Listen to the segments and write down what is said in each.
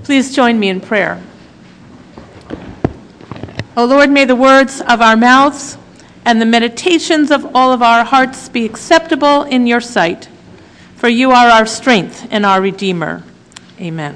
Please join me in prayer. O Lord, may the words of our mouths and the meditations of all of our hearts be acceptable in your sight, for you are our strength and our Redeemer. Amen.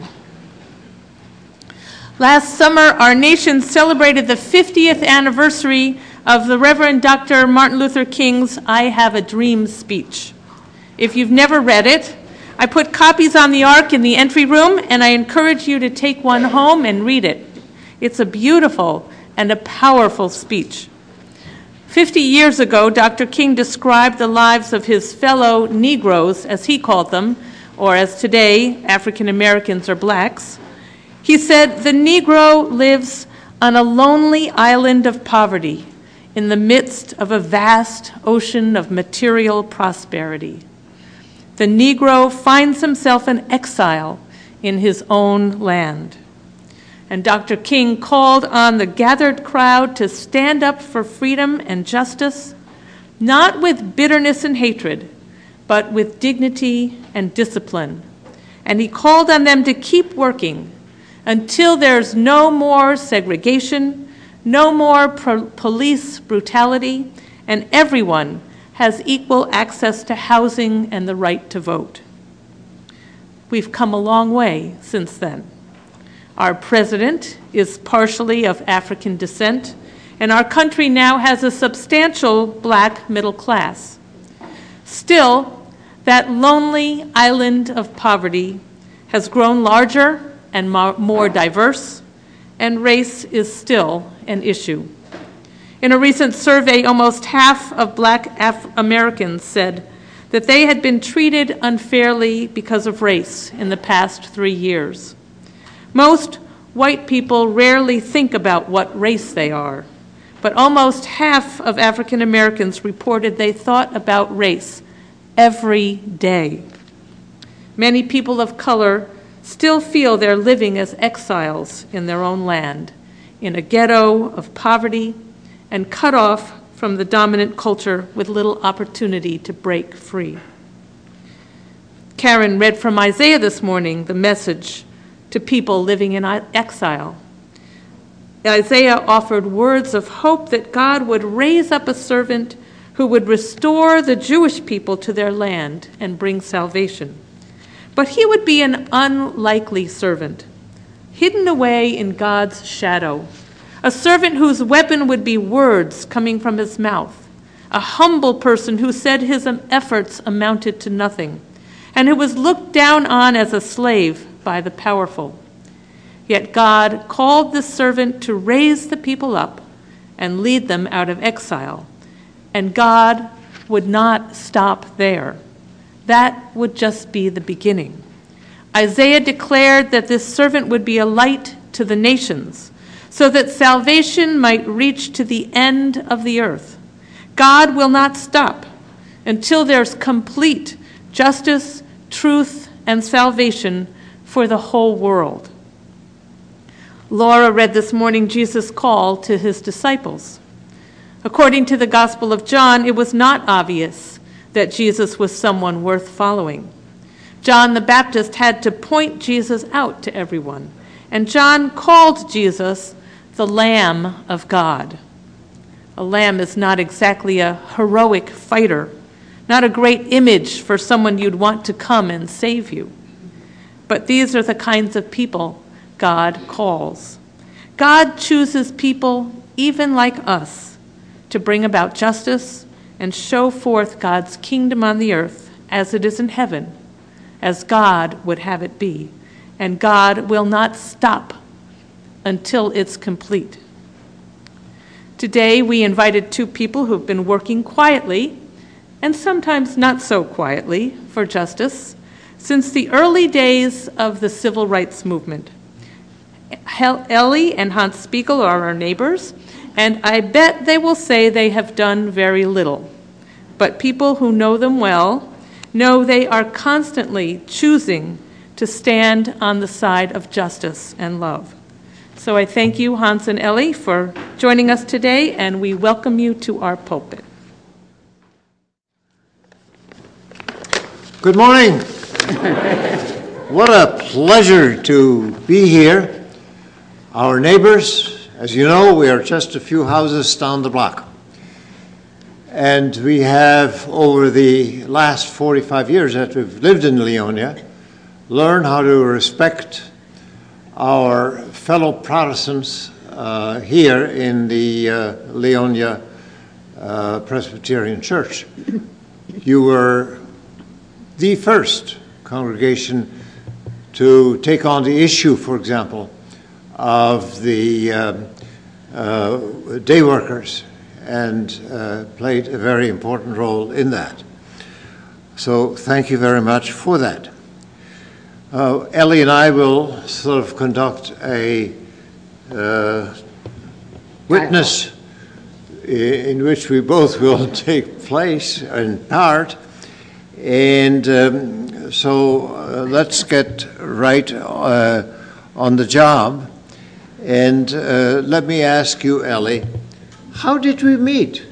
Last summer, our nation celebrated the 50th anniversary of the Reverend Dr. Martin Luther King's I Have a Dream speech. If you've never read it, I put copies on the ark in the entry room, and I encourage you to take one home and read it. It's a beautiful and a powerful speech. 50 years ago, Dr. King described the lives of his fellow Negroes, as he called them, or as today, African Americans or blacks. He said, "The Negro lives on a lonely island of poverty in the midst of a vast ocean of material prosperity. The Negro finds himself an exile in his own land." And Dr. King called on the gathered crowd to stand up for freedom and justice, not with bitterness and hatred, but with dignity and discipline. And he called on them to keep working until there's no more segregation, no more police brutality, and everyone has equal access to housing and the right to vote. We've come a long way since then. Our president is partially of African descent, and our country now has a substantial black middle class. Still, that lonely island of poverty has grown larger and more diverse, and race is still an issue. In a recent survey, almost half of black Americans said that they had been treated unfairly because of race in the past 3 years. Most white people rarely think about what race they are, but almost half of African Americans reported they thought about race every day. Many people of color still feel they're living as exiles in their own land, in a ghetto of poverty, and cut off from the dominant culture with little opportunity to break free. Karen read from Isaiah this morning the message to people living in exile. Isaiah offered words of hope that God would raise up a servant who would restore the Jewish people to their land and bring salvation. But he would be an unlikely servant, hidden away in God's shadow, a servant whose weapon would be words coming from his mouth, a humble person who said his efforts amounted to nothing, and who was looked down on as a slave by the powerful. Yet God called this servant to raise the people up and lead them out of exile, and God would not stop there. That would just be the beginning. Isaiah declared that this servant would be a light to the nations, so that salvation might reach to the end of the earth. God will not stop until there's complete justice, truth, and salvation for the whole world. Laura read this morning Jesus' call to his disciples. According to the Gospel of John, it was not obvious that Jesus was someone worth following. John the Baptist had to point Jesus out to everyone, and John called Jesus the Lamb of God. A lamb is not exactly a heroic fighter, not a great image for someone you'd want to come and save you. But these are the kinds of people God calls. God chooses people, even like us, to bring about justice and show forth God's kingdom on the earth as it is in heaven, as God would have it be. And God will not stop until it's complete. Today, we invited two people who've been working quietly, and sometimes not so quietly, for justice since the early days of the civil rights movement. Ellie and Hans Spiegel are our neighbors, and I bet they will say they have done very little. But people who know them well know they are constantly choosing to stand on the side of justice and love. So I thank you, Hans and Ellie, for joining us today, and we welcome you to our pulpit. Good morning. What a pleasure to be here. Our neighbors, as you know, we are just a few houses down the block. And we have, over the last 45 years that we've lived in Leonia, learned how to respect our fellow Protestants here in the Leonia Presbyterian Church. You were the first congregation to take on the issue, for example, of the day workers and played a very important role in that. So thank you very much for that. Ellie and I will sort of conduct a witness in which we both will take place and part. And so let's get right on the job. And let me ask you, Ellie, how did we meet?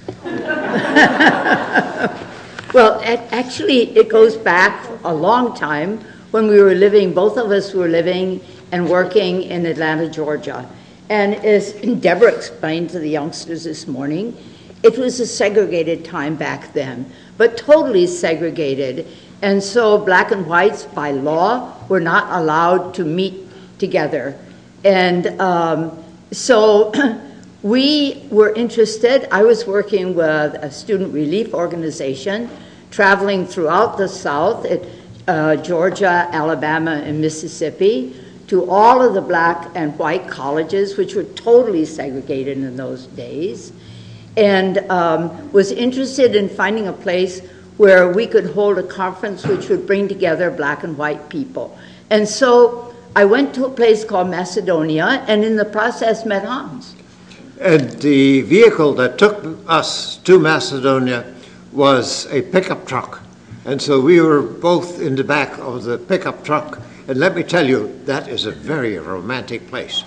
Well, actually, it goes back a long time when we were living, both of us were living and working in Atlanta, Georgia. And as Deborah explained to the youngsters this morning, it was a segregated time back then, but totally segregated. And so black and whites, by law, were not allowed to meet together. And so we were interested. I was working with a student relief organization, traveling throughout the South, Georgia, Alabama, and Mississippi, to all of the black and white colleges, which were totally segregated in those days, and was interested in finding a place where we could hold a conference which would bring together black and white people. And so I went to a place called Macedonia, and in the process met Hans. And the vehicle that took us to Macedonia was a pickup truck. And so we were both in the back of the pickup truck. And let me tell you, that is a very romantic place.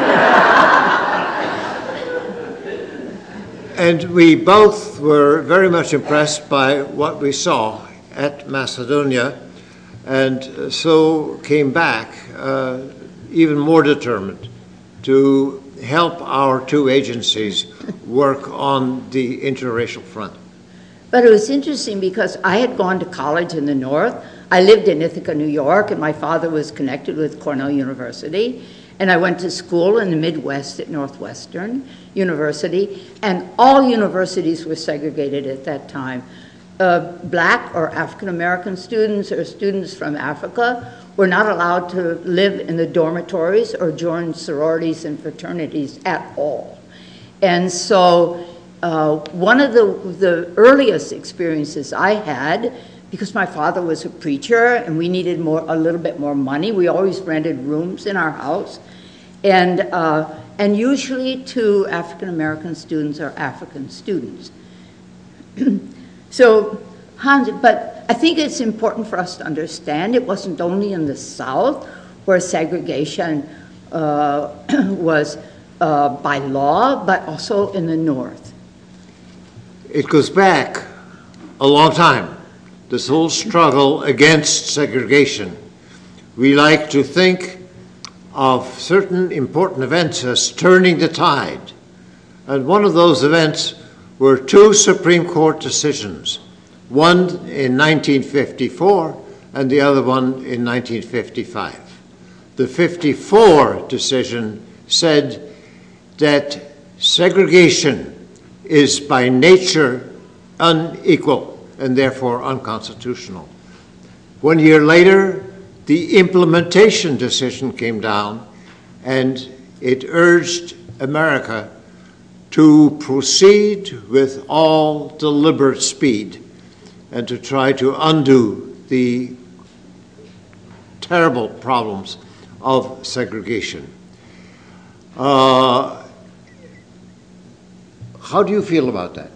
And we both were very much impressed by what we saw at Macedonia, and so came back even more determined to help our two agencies work on the interracial front. But it was interesting because I had gone to college in the North. I lived in Ithaca, New York, and my father was connected with Cornell University. And I went to school in the Midwest at Northwestern University, and all universities were segregated at that time. Black or African-American students or students from Africa were not allowed to live in the dormitories or join sororities and fraternities at all. And so one of the earliest experiences I had, because my father was a preacher and we needed a little bit more money, we always rented rooms in our house, and usually to African-American students or African students. So Hans, but I think it's important for us to understand it wasn't only in the South where segregation was by law, but also in the North. It goes back a long time, this whole struggle against segregation. We like to think of certain important events as turning the tide. And one of those events were two Supreme Court decisions, one in 1954 and the other one in 1955. The 54 decision said that segregation is by nature unequal and therefore unconstitutional. 1 year later, the implementation decision came down, and it urged America to proceed with all deliberate speed and to try to undo the terrible problems of segregation. How do you feel about that?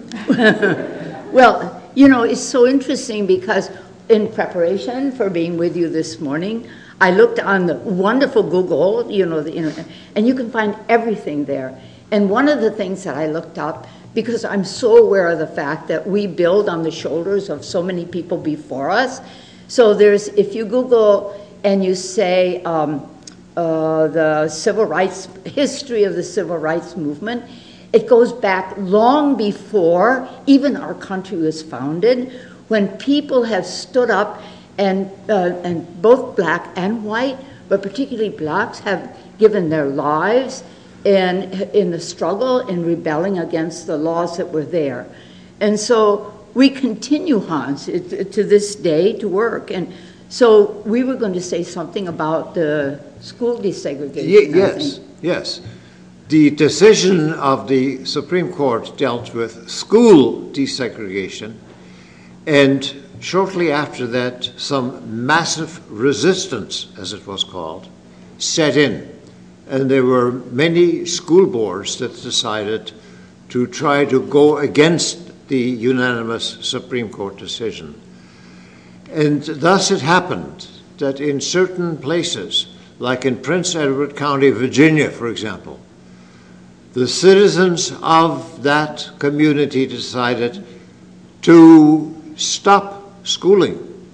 Well, you know, it's so interesting because in preparation for being with you this morning, I looked on the wonderful Google, you know, the internet, and you can find everything there. And one of the things that I looked up, because I'm so aware of the fact that we build on the shoulders of so many people before us, So there's, if you Google and you say the civil rights, history of the civil rights movement, it goes back long before even our country was founded, when people have stood up and both black and white, but particularly blacks, have given their lives in the struggle in rebelling against the laws that were there. And so we continue, Hans, to this day to work. And so we were going to say something about the school desegregation. Yes. The decision of the Supreme Court dealt with school desegregation, and shortly after that, some massive resistance, as it was called, set in. And there were many school boards that decided to try to go against the unanimous Supreme Court decision. And thus it happened that in certain places, like in Prince Edward County, Virginia, for example, the citizens of that community decided to stop schooling.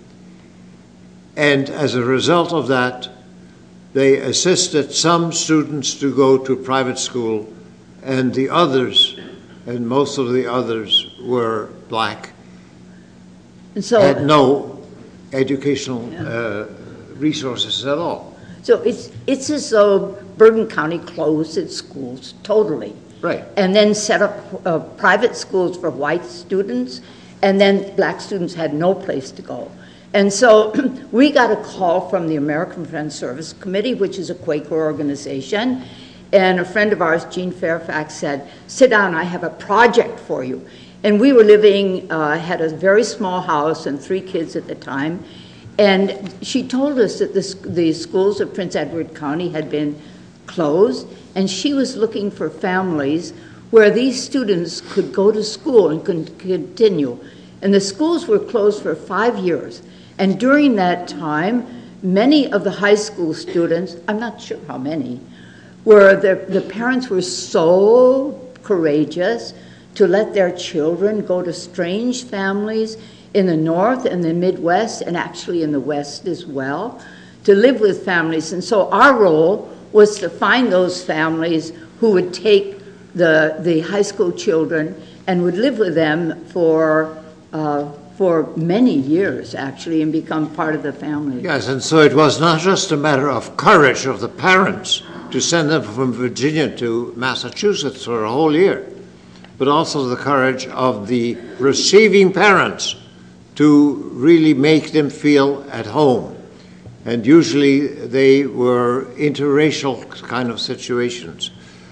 And as a result of that, they assisted some students to go to private school, and the others, and most of the others were black, And so, had no educational resources at all. so it's as though Bergen County closed its schools totally. Right. And then set up private schools for white students, and then black students had no place to go. And so we got a call from the American Friends Service Committee, which is a Quaker organization, and a friend of ours, Jean Fairfax, said, "Sit down, I have a project for you." And we were living, had a very small house and 3 kids at the time, and she told us that the schools of Prince Edward County had been closed, and she was looking for families where these students could go to school and could continue. And the schools were closed for 5 years. And during that time, many of the high school students, I'm not sure how many, the parents were so courageous to let their children go to strange families in the North and the Midwest, and actually in the West as well, to live with families. And so our role was to find those families who would take the high school children and would live with them for many years, actually, and become part of the family. Yes, and so it was not just a matter of courage of the parents to send them from Virginia to Massachusetts for a whole year, but also the courage of the receiving parents to really make them feel at home. And usually they were interracial kind of situations.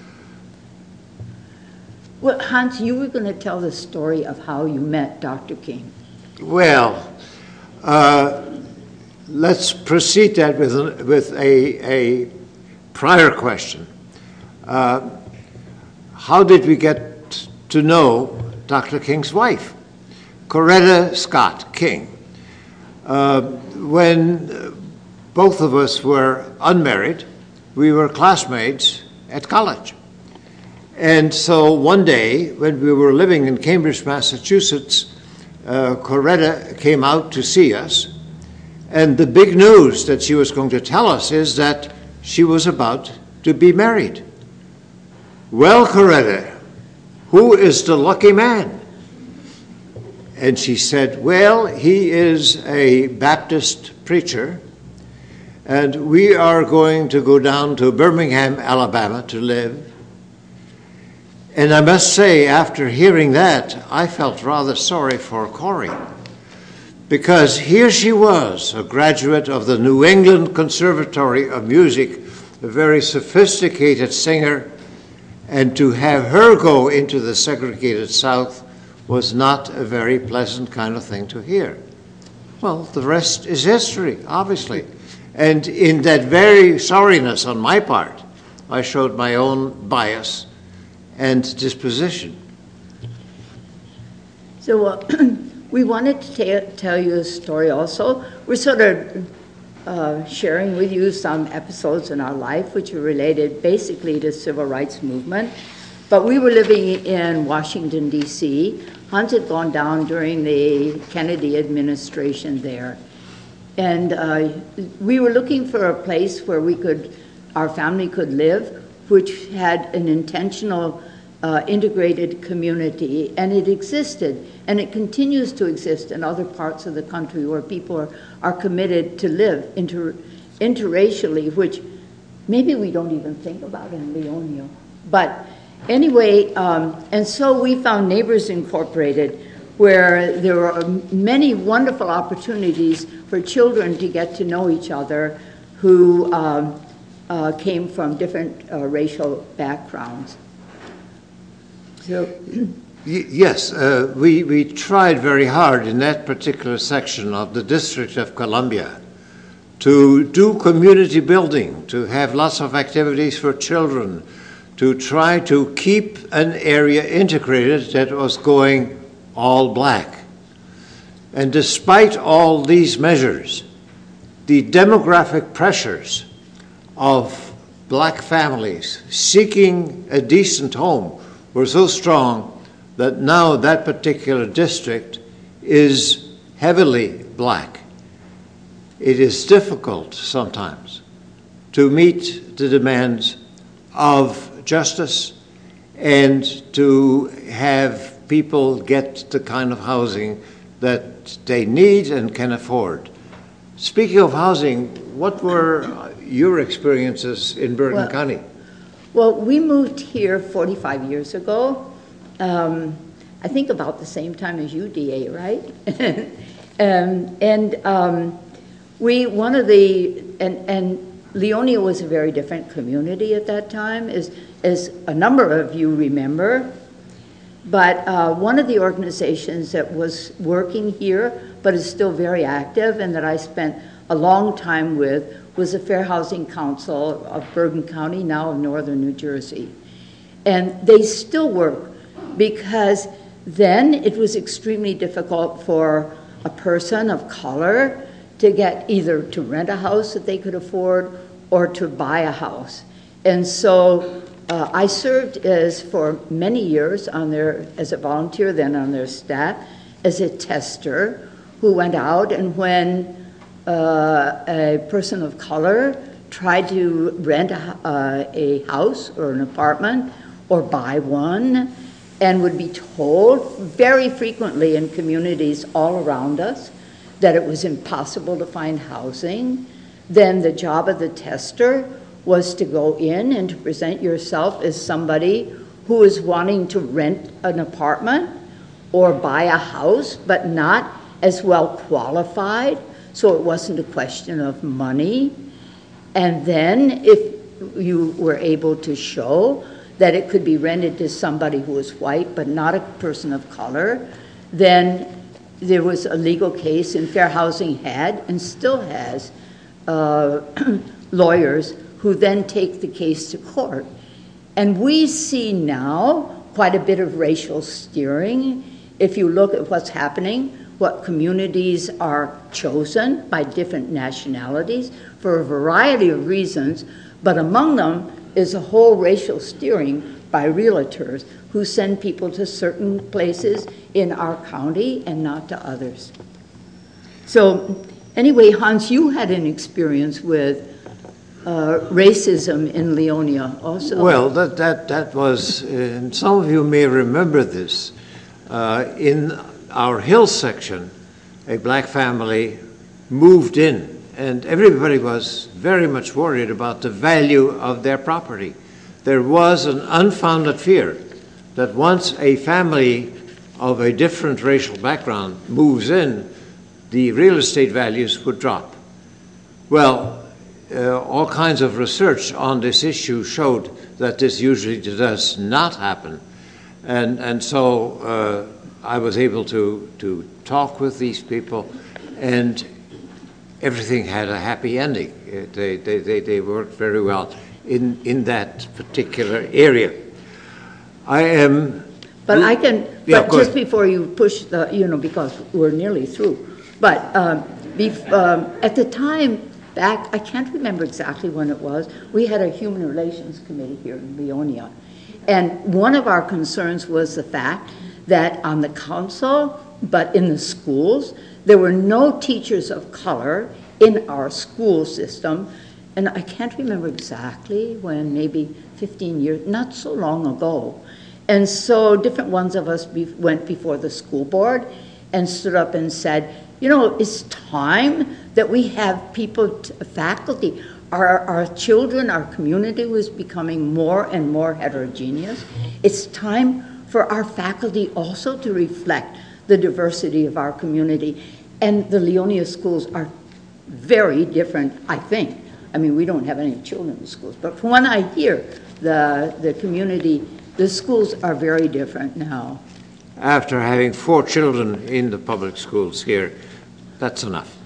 Well, Hans, you were going to tell the story of how you met Dr. King. Well, let's proceed that with a prior question. How did we get to know Dr. King's wife, Coretta Scott King? When both of us were unmarried, we were classmates at college. And so one day, when we were living in Cambridge, Massachusetts, Coretta came out to see us, and the big news that she was going to tell us is that she was about to be married. Well, Coretta, who is the lucky man? And she said, well, he is a Baptist preacher, and we are going to go down to Birmingham, Alabama to live. And I must say, after hearing that, I felt rather sorry for Corey, because here she was, a graduate of the New England Conservatory of Music, a very sophisticated singer, and to have her go into the segregated South was not a very pleasant kind of thing to hear. Well, the rest is history, obviously. And in that very sorriness on my part, I showed my own bias and disposition. So we wanted to tell you a story also. We're sort of sharing with you some episodes in our life which are related basically to civil rights movement. But we were living in Washington, D.C. Hans had gone down during the Kennedy administration there. And we were looking for a place where our family could live, which had an intentional integrated community, and it existed, and it continues to exist in other parts of the country where people are committed to live interracially, which maybe we don't even think about in Leonia. But anyway, and so we found Neighbors Incorporated, where there were many wonderful opportunities for children to get to know each other who came from different racial backgrounds. So, yes, we tried very hard in that particular section of the District of Columbia to do community building, to have lots of activities for children, to try to keep an area integrated that was going all black. And despite all these measures, the demographic pressures of black families seeking a decent home were so strong that now that particular district is heavily black. It is difficult sometimes to meet the demands of justice and to have people get the kind of housing that they need and can afford. Speaking of housing, what were your experiences in Bergen County? Well, we moved here 45 years ago, I think about the same time as you, DA, right? And Leonia was a very different community at that time, as a number of you remember. But one of the organizations that was working here, but is still very active and that I spent a long time with, was the Fair Housing Council of Bergen County, now of Northern New Jersey. And they still work because then it was extremely difficult for a person of color to get either to rent a house that they could afford or to buy a house. And so I served for many years as a volunteer, then on their staff, as a tester who went out, and when a person of color tried to rent a house or an apartment or buy one, and would be told very frequently in communities all around us that it was impossible to find housing, then the job of the tester was to go in and to present yourself as somebody who is wanting to rent an apartment or buy a house, but not as well qualified, so it wasn't a question of money. And then if you were able to show that it could be rented to somebody who was white but not a person of color, then there was a legal case, and Fair Housing had and still has lawyers who then take the case to court. And we see now quite a bit of racial steering. If you look at what's happening, what communities are chosen by different nationalities for a variety of reasons, but among them is a whole racial steering by realtors who send people to certain places in our county and not to others. So anyway, Hans, you had an experience with racism in Leonia also. Well, that was, and some of you may remember this, in our hill section, a black family moved in, and everybody was very much worried about the value of their property. There was an unfounded fear that once a family of a different racial background moves in, the real estate values would drop. Well, all kinds of research on this issue showed that this usually does not happen. And so I was able to talk with these people, and everything had a happy ending. They worked very well in that particular area. But I can, yeah, but just before you push because we're nearly through. But at the time, back, I can't remember exactly when it was, we had a Human Relations Committee here in Leonia. And one of our concerns was the fact that on the council, but in the schools, there were no teachers of color in our school system. And I can't remember exactly when, maybe 15 years, not so long ago. And so different ones of us went before the school board and stood up and said, you know, it's time that we have people, faculty. Our children, our community was becoming more and more heterogeneous. It's time for our faculty also to reflect the diversity of our community. And the Leonia schools are very different, I think. I mean, we don't have any children in schools, but from when I hear the community, the schools are very different now. After having 4 children in the public schools here, that's enough.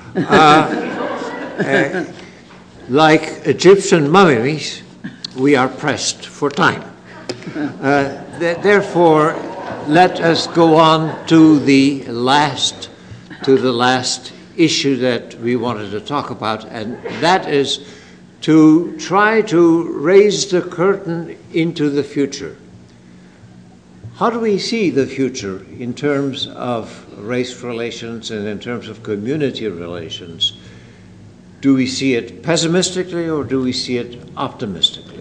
Like Egyptian mummies, we are pressed for time. Therefore, let us go on to the last issue that we wanted to talk about, and that is to try to raise the curtain into the future. How do we see the future in terms of race relations and in terms of community relations? Do we see it pessimistically or do we see it optimistically?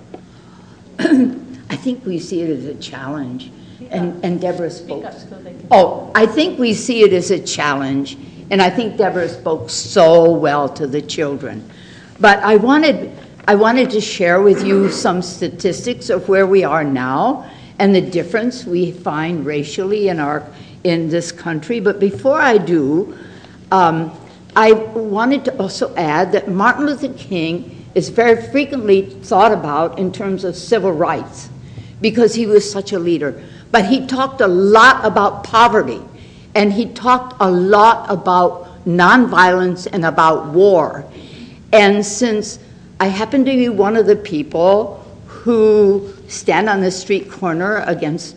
I think we see it as a challenge, and Deborah spoke. I think we see it as a challenge, and I think Deborah spoke so well to the children. But I wanted to share with you some statistics of where we are now and the difference we find racially in this country. But before I do, I wanted to also add that Martin Luther King is very frequently thought about in terms of civil rights because he was such a leader. But he talked a lot about poverty, and he talked a lot about nonviolence and about war. And since I happen to be one of the people who stand on the street corner against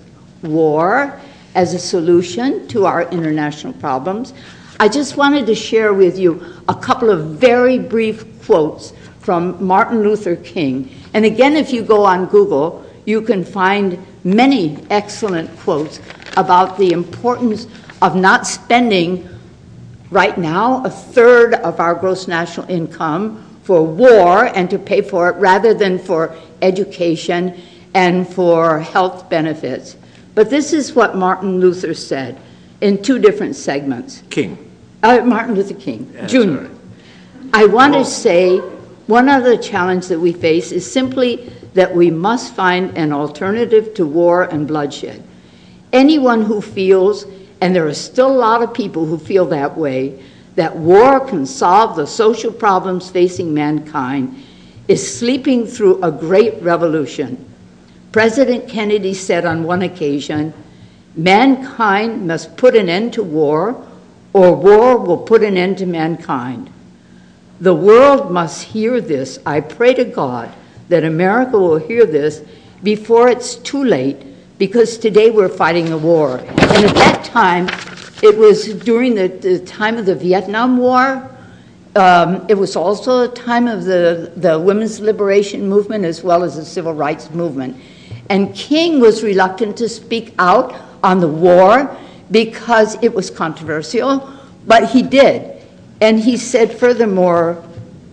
war as a solution to our international problems, I just wanted to share with you a couple of very brief quotes from Martin Luther King. And again, if you go on Google, you can find many excellent quotes about the importance of not spending right now a third of our gross national income for war and to pay for it rather than for education and for health benefits. But this is what Martin Luther said in 2 different segments. Martin Luther King, Jr. I want to say one other challenge that we face is simply that we must find an alternative to war and bloodshed. Anyone who feels, and there are still a lot of people who feel that way, that war can solve the social problems facing mankind is sleeping through a great revolution. President Kennedy said on one occasion, mankind must put an end to war, or war will put an end to mankind. The world must hear this. I pray to God that America will hear this before it's too late, because today we're fighting a war. And at that time, it was during the time of the Vietnam War. It was also a time of the women's liberation movement as well as the civil rights movement. And King was reluctant to speak out on the war because it was controversial, but he did. And he said furthermore,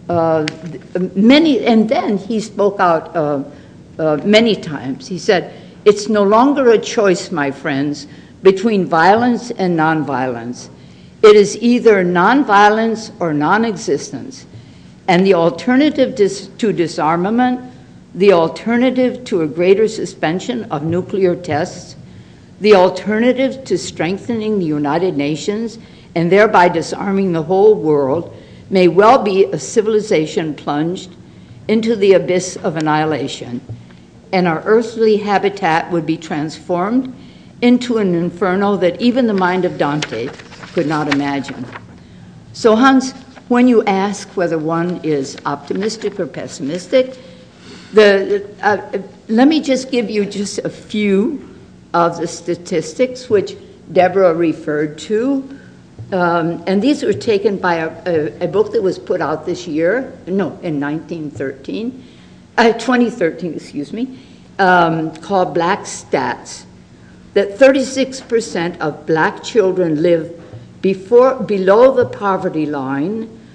and then he spoke out many times. He said, it's no longer a choice, my friends, between violence and nonviolence. It is either nonviolence or non-existence. And the alternative to disarmament, the alternative to a greater suspension of nuclear tests, the alternative to strengthening the United Nations and thereby disarming the whole world may well be a civilization plunged into the abyss of annihilation, and our earthly habitat would be transformed into an inferno that even the mind of Dante could not imagine. So Hans, when you ask whether one is optimistic or pessimistic, let me just give you just a few of the statistics which Deborah referred to. And these were taken by a book that was put out this year, in 2013, excuse me, called Black Stats, that 36% of black children live below the poverty line,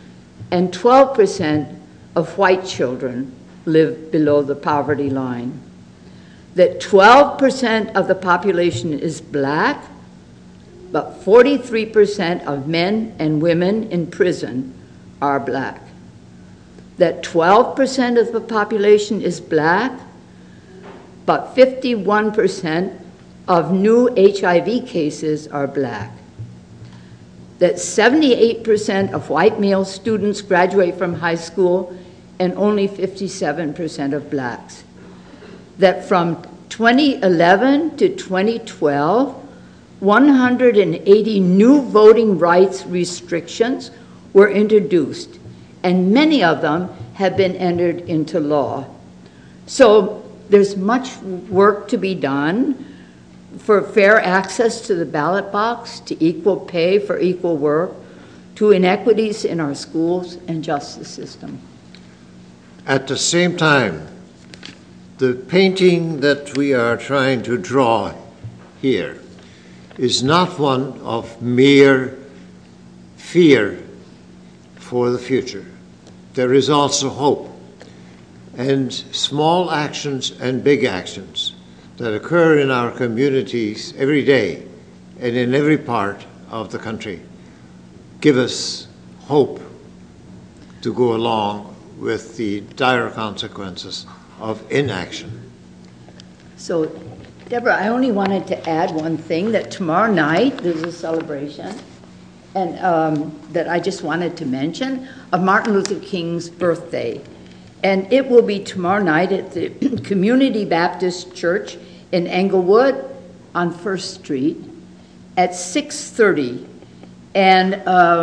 and 12% of white children live below the poverty line. That 12% of the population is black, but 43% of men and women in prison are black. That 12% of the population is black, but 51% of new HIV cases are black. That 78% of white male students graduate from high school and only 57% of blacks. That from 2011 to 2012, 180 new voting rights restrictions were introduced, and many of them have been entered into law. So there's much work to be done for fair access to the ballot box, to equal pay for equal work, to inequities in our schools and justice system. At the same time, the painting that we are trying to draw here is not one of mere fear for the future. There is also hope, and small actions and big actions that occur in our communities every day and in every part of the country give us hope to go along with the dire consequences of inaction. So, Deborah, I only wanted to add one thing, that tomorrow night there's a celebration, and that I just wanted to mention, of Martin Luther King's birthday. And it will be tomorrow night at the Community Baptist Church in Englewood on 1st Street at 6:30. And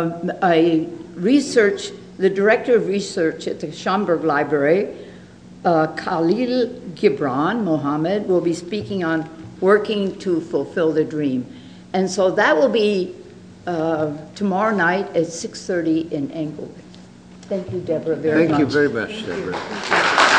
the director of research at the Schomburg Library, Khalil Gibran Mohammed, will be speaking on working to fulfill the dream. And so that will be tomorrow night at 6:30 in Englewood. Thank you, Deborah, very much. Thank you very much, Deborah.